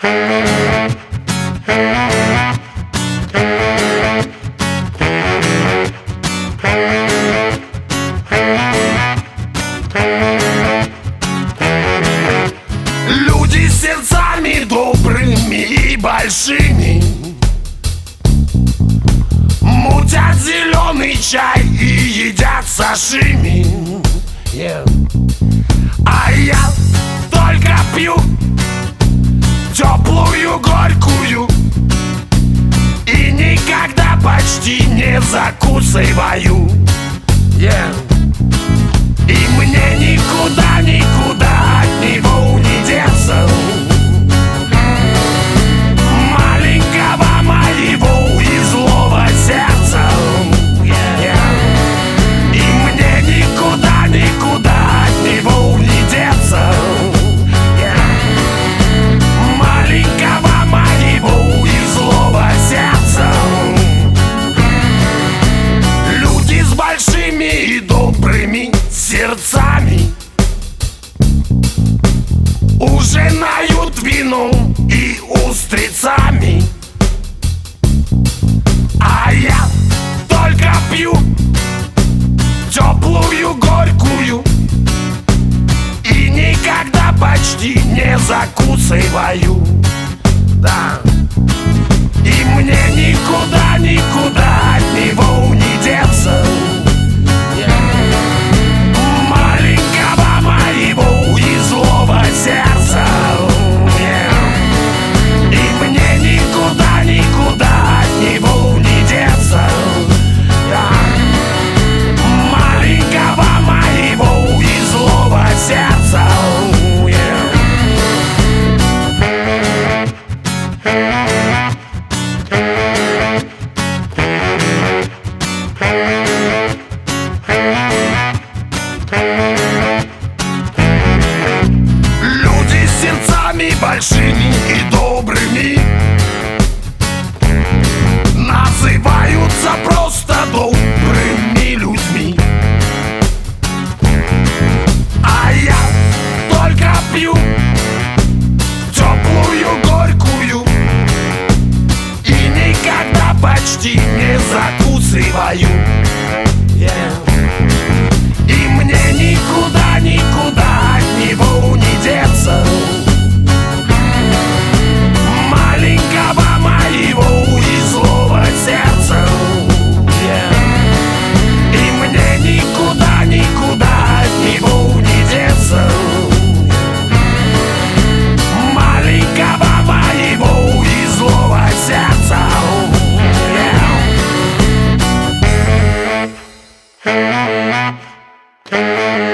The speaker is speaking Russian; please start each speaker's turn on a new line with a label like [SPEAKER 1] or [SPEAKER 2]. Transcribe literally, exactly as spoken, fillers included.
[SPEAKER 1] Люди с сердцами добрыми и большими мутят зеленый чай и едят сашими, yeah. А я только пью теплую горькую и никогда почти не закусываю, yeah. И мне никуда, никуда от него не деться, маленького моего и злого сердца, yeah. И мне никуда, никуда от него не деться, yeah. Маленького моего и злого сердца. Люди с большими и добрыми сердцами уже нают вином и устрицами, а я только пью теплую горькую и никогда почти не закусываю, да. И мне никуда, никуда от него не деться, маленького моего и злого сердца, yeah. И мне никуда, никуда от него не деться, yeah. Маленького моего и злого сердца, yeah. Люди с сердцами большими и добрыми называются просто добрыми людьми, а я только пью теплую горькую и никогда почти не закусываю, yeah. И мне никуда, никуда от него не деться, маленького моего и злого сердца, yeah. И мне никуда, никуда от него не деться, маленького моего и злого сердца, yeah.